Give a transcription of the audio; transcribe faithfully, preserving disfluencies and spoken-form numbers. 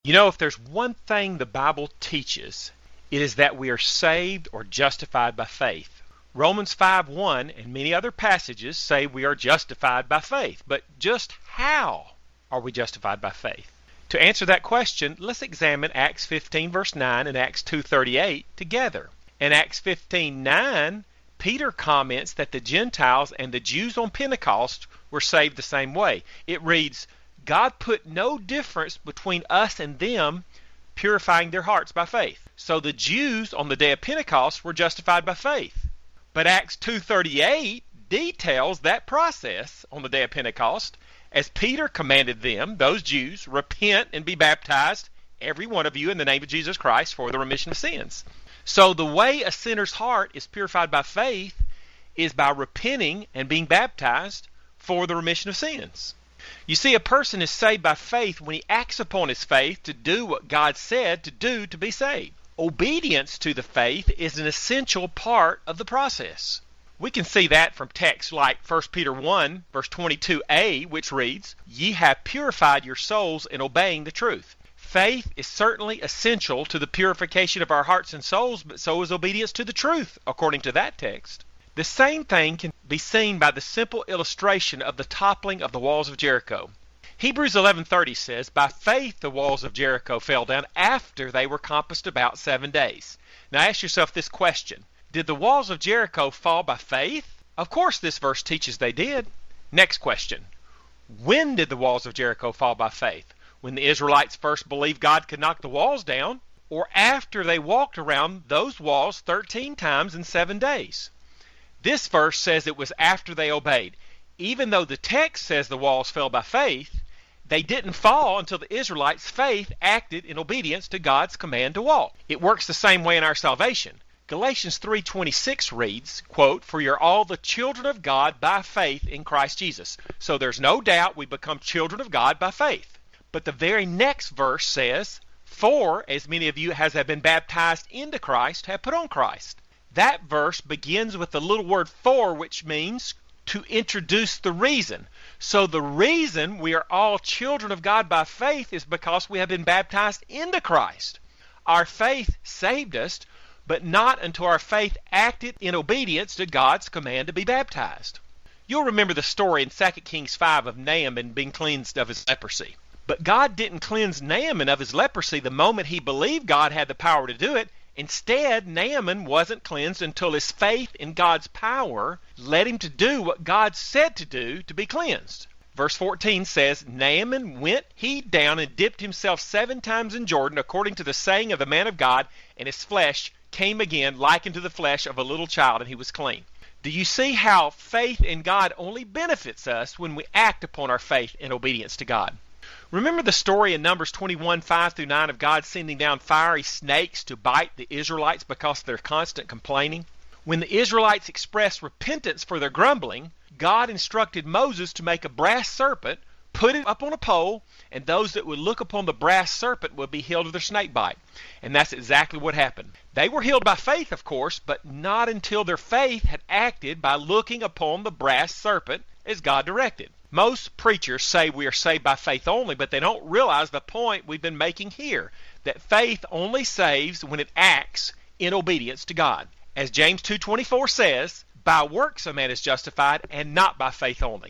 You know, if there's one thing the Bible teaches, it is that we are saved or justified by faith. Romans five one and many other passages say we are justified by faith. But just how are we justified by faith? To answer that question, let's examine Acts fifteen verse nine and Acts two thirty-eight together. In Acts fifteen nine, Peter comments that the Gentiles and the Jews on Pentecost were saved the same way. It reads, God put no difference between us and them, purifying their hearts by faith. So the Jews on the day of Pentecost were justified by faith. But Acts two thirty-eight details that process on the day of Pentecost, as Peter commanded them, those Jews, repent and be baptized, every one of you, in the name of Jesus Christ for the remission of sins. So the way a sinner's heart is purified by faith is by repenting and being baptized for the remission of sins. You see, a person is saved by faith when he acts upon his faith to do what God said to do to be saved. Obedience to the faith is an essential part of the process. We can see that from texts like First Peter one, verse twenty-two a, which reads, Ye have purified your souls in obeying the truth. Faith is certainly essential to the purification of our hearts and souls, but so is obedience to the truth, according to that text. The same thing can be seen by the simple illustration of the toppling of the walls of Jericho. Hebrews eleven thirty says, By faith the walls of Jericho fell down after they were compassed about seven days. Now ask yourself this question. Did the walls of Jericho fall by faith? Of course this verse teaches they did. Next question. When did the walls of Jericho fall by faith? When the Israelites first believed God could knock the walls down, or after they walked around those walls thirteen times in seven days? This verse says it was after they obeyed. Even though the text says the walls fell by faith, they didn't fall until the Israelites' faith acted in obedience to God's command to walk. It works the same way in our salvation. Galatians three twenty-six reads, quote, For you're all the children of God by faith in Christ Jesus. So there's no doubt we become children of God by faith. But the very next verse says, For as many of you as have been baptized into Christ have put on Christ. That verse begins with the little word for, which means to introduce the reason. So the reason we are all children of God by faith is because we have been baptized into Christ. Our faith saved us, but not until our faith acted in obedience to God's command to be baptized. You'll remember the story in Second Kings five of Naaman being cleansed of his leprosy. But God didn't cleanse Naaman of his leprosy the moment he believed God had the power to do it. Instead, Naaman wasn't cleansed until his faith in God's power led him to do what God said to do to be cleansed. Verse fourteen says, Naaman went he down and dipped himself seven times in Jordan, according to the saying of the man of God, and his flesh came again like unto the flesh of a little child, and he was clean. Do you see how faith in God only benefits us when we act upon our faith in obedience to God? Remember the story in Numbers twenty-one, five through nine of God sending down fiery snakes to bite the Israelites because of their constant complaining? When the Israelites expressed repentance for their grumbling, God instructed Moses to make a brass serpent, put it up on a pole, and those that would look upon the brass serpent would be healed of their snake bite. And that's exactly what happened. They were healed by faith, of course, but not until their faith had acted by looking upon the brass serpent as God directed. Most preachers say we are saved by faith only, but they don't realize the point we've been making here, that faith only saves when it acts in obedience to God. As James two twenty-four says, by works a man is justified, and not by faith only.